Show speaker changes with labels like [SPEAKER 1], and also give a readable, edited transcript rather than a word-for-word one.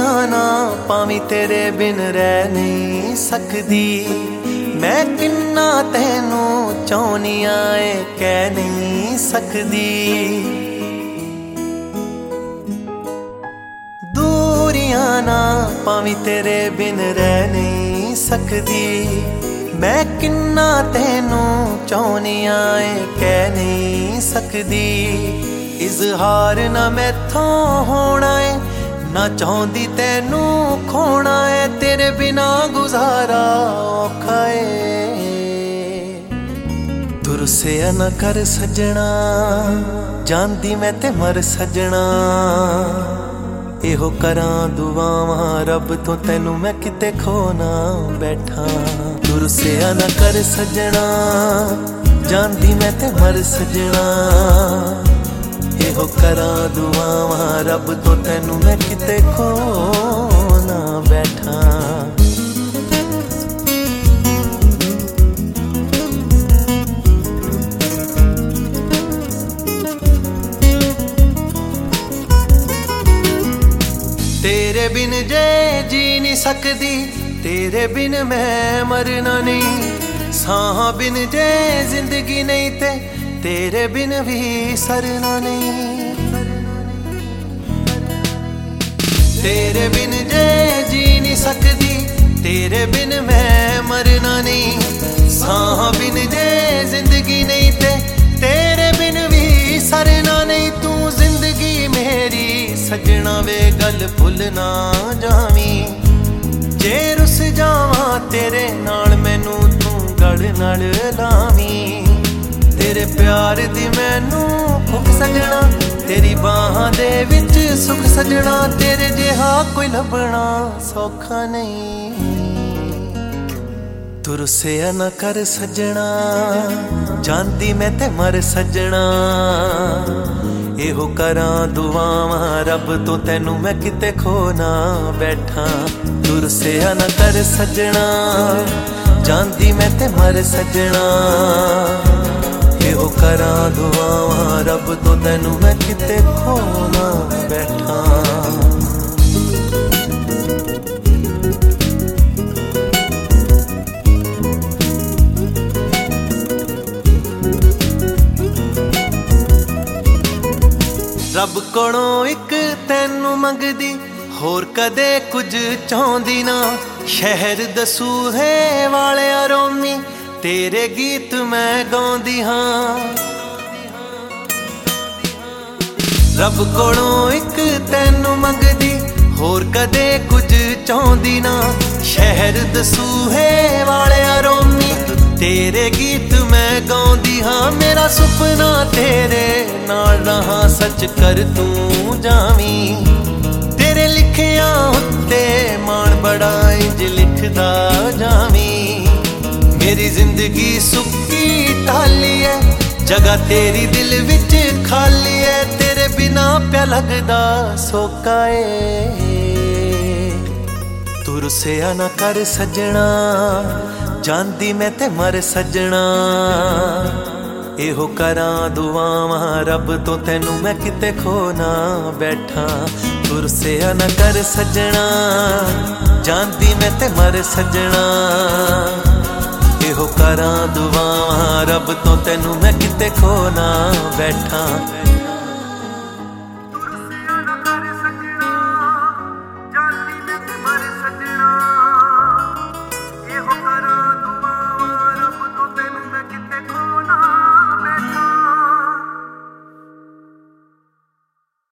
[SPEAKER 1] ਦੂਰੀਆਂ ਨਾ ਪਾਵੀਂ ਤੇਰੇ ਬਿਨ ਰਹਿ ਨਹੀਂ ਸਕਦੀ। ਮੈਂ ਕਿੰਨਾ ਤੈਨੂੰ ਚਾਹੁੰਨੀਆਂ ਏ ਕਹਿ ਨਹੀਂ ਸਕਦੀ। ਦੂਰੀਆਂ ਨਾ ਪਾਵੀਂ ਤੇਰੇ ਬਿਨ ਰਹਿ ਨਹੀਂ ਸਕਦੀ। ਮੈਂ ਕਿੰਨਾ ਤੈਨੂੰ ਚਾਹੁੰਨੀਆਂ ਏ ਕਹਿ ਨਹੀਂ ਸਕਦੀ। ਇਜ਼ਹਾਰ ਨਾ ਮੈਥੋਂ ਹੋਣਾ ਏ, ਨਾ ਚਾਹੁੰਦੀ ਤੈਨੂੰ ਖੋਣਾ ਏ। ਤੇਰੇ ਬਿਨਾ ਗੁਜ਼ਾਰਾ ਔਖਾ ਏ। ਤੂੰ ਰੁੱਸਿਆ ਨਾ ਕਰ ਸੱਜਣਾ, ਜਾਂਦੀ ਮੈਂ ਤੇ ਮਰ ਸੱਜਣਾ। ਇਹੋ ਕਰਾਂ ਦੁਆਵਾਂ ਰੱਬ ਤੋਂ ਤੈਨੂੰ ਮੈਂ ਕਿਤੇ ਖੋ ਨਾ ਬੈਠਾ। ਤੂੰ ਰੁੱਸਿਆ ਨਾ ਕਰ ਸੱਜਣਾ, ਜਾਂਦੀ ਮੈਂ ਤੇ ਮਰ ਸੱਜਣਾ। ਇਹੋ ਕਰਾਂ ਦੁਆਵਾਂ ਰੱਬ ਤੋਂ ਤੈਨੂੰ ਮੈਂ ਕਿਤੇ ਖੋ ਨਾ ਬੈਠਾ। ਤੇਰੇ ਬਿਨ ਜੇ ਜੀ ਨਹੀਂ ਸਕਦੀ, ਤੇਰੇ ਬਿਨ ਮੈਂ ਮਰਨਾ ਨਹੀਂ। ਸਾਹਾਂ ਬਿਨ ਜੇ ਜ਼ਿੰਦਗੀ ਨਹੀਂ ਤੇ ਤੇਰੇ ਬਿਨ ਵੀ ਸਰਨਾ ਨਹੀਂ। ਤੇਰੇ ਬਿਨ ਜੇ ਜੀ ਨਹੀਂ ਸਕਦੀ, ਤੇਰੇ ਬਿਨ ਮੈਂ ਮਰਨਾ ਨਹੀਂ। ਸਾਹਾਂ ਬਿਨ ਜੇ ਜ਼ਿੰਦਗੀ ਨਹੀਂ ਤੇ ਤੇਰੇ ਬਿਨ ਵੀ ਸਰਨਾ ਨਹੀਂ। ਤੂੰ ਜ਼ਿੰਦਗੀ ਮੇਰੀ ਸੱਜਣਾ ਵੇ ਗੱਲ ਭੁੱਲ ਨਾ ਜਾਵੀਂ। ਜੇ ਰੁੱਸ ਜਾਵਾਂ ਤੇਰੇ ਨਾਲ ਮੈਨੂੰ ਤੂੰ ਗੜ ਨਾਲ ਲਾਵੀਂ। ਤੇਰੇ ਪਿਆਰ ਦੀ ਮੈਨੂੰ ਭੁੱਖ ਸੱਜਣਾ, ਤੇਰੀ ਬਾਹਾਂ ਦੇ ਵਿੱਚ ਸੁੱਖ ਸੱਜਣਾ। ਤੇਰੇ ਜਿਹਾ ਕੋਈ ਲੱਭਣਾ ਸੌਖਾ ਨਹੀਂ। ਤੂੰ ਰੁੱਸਿਆ ਨਾ ਕਰ ਸੱਜਣਾ, ਜਾਂਦੀ ਮੈਂ ਤੇ ਮਰ ਸੱਜਣਾ। ਇਹੋ ਕਰਾਂ ਦੁਆਵਾਂ ਰੱਬ ਤੋਂ ਤੈਨੂੰ ਮੈਂ ਕਿਤੇ ਖੋ ਨਾ ਬੈਠਾ। ਤੂੰ ਰੁੱਸਿਆ ਨਾ ਕਰ ਸੱਜਣਾ, ਜਾਂਦੀ ਮੈਂ ਤੇ ਮਰ ਸੱਜਣਾ। ਇਹੋ ਕਰਾਂ ਦੁਆਵਾਂ ਰੱਬ ਤੋਂ ਤੈਨੂੰ ਮੈਂ ਕਿਤੇ ਖੋ ਨਾ ਬੈਠਾ। ਰੱਬ ਕੋਲੋਂ ਇੱਕ ਤੈਨੂੰ ਮੰਗਦੀ, ਹੋਰ ਕਦੇ ਕੁਝ ਚਾਹੁੰਦੀ ਨਾ। ਸ਼ਹਿਰ ਦਸੂਹੇ ਵਾਲਿਆ ਰੋਮੀ, ਤੇਰੇ ਗੀਤ ਮੈਂ ਗਾਉਂਦੀ ਹਾਂ। ਰੱਬ ਕੋਲੋਂ ਇੱਕ ਤੈਨੂੰ ਮੰਗਦੀ, ਹੋਰ ਕਦੇ ਕੁਝ ਚਾਹੁੰਦੀ ਨਾ। ਸ਼ਹਿਰ ਦਸੂਹੇ ਵਾਲਿਆ ਰੋਮੀ, ਤੇਰੇ ਗੀਤ ਮੈਂ ਗਾਉਂਦੀ ਹਾਂ। ਮੇਰਾ ਸੁਪਨਾ ਤੇਰੇ ਨਾਲ ਰਹਾ, ਸੱਚ ਕਰ ਤੂੰ ਜਾਵੀਂ। ਤੇਰੇ ਲਿਖਿਆ ਉੱਤੇ ਮਾਣ ਬੜਾ ਇੰਜ ਲਿਖਦਾ ਜਾਵੀਂ। ਮੇਰੀ ਜ਼ਿੰਦਗੀ ਸੁੱਕੀ ਢਾਲੀ ਐ, ਜਗ੍ਹਾ ਤੇਰੀ ਦਿਲ ਵਿੱਚ ਖਾਲੀ ਐ। ਤੇਰੇ ਬਿਨਾ ਪਿਆ ਲੱਗਦਾ ਸੋਕਾ ਏ। ਤੂੰ ਰੁੱਸਿਆ ਨਾ ਕਰ ਸੱਜਣਾ, ਜਾਂਦੀ ਮੈਂ ਤੇ ਮਰ ਸੱਜਣਾ। ਇਹੋ ਕਰਾਂ ਦੁਆਵਾਂ ਰੱਬ ਤੋਂ ਤੈਨੂੰ ਮੈਂ ਕਿਤੇ ਖੋ ਨਾ ਬੈਠਾ। ਤੂੰ ਰੁੱਸਿਆ ਨਾ ਕਰ ਸੱਜਣਾ, ਜਾਂਦੀ ਮੈਂ ਤੇ ਮਰ ਸੱਜਣਾ। ਇਹੋ ਕਰਾਂ ਦੁਆਵਾਂ ਰੱਬ ਤੋਂ ਤੈਨੂੰ ਮੈਂ ਕਿਤੇ ਖੋ ਨਾ ਬੈਠਾ।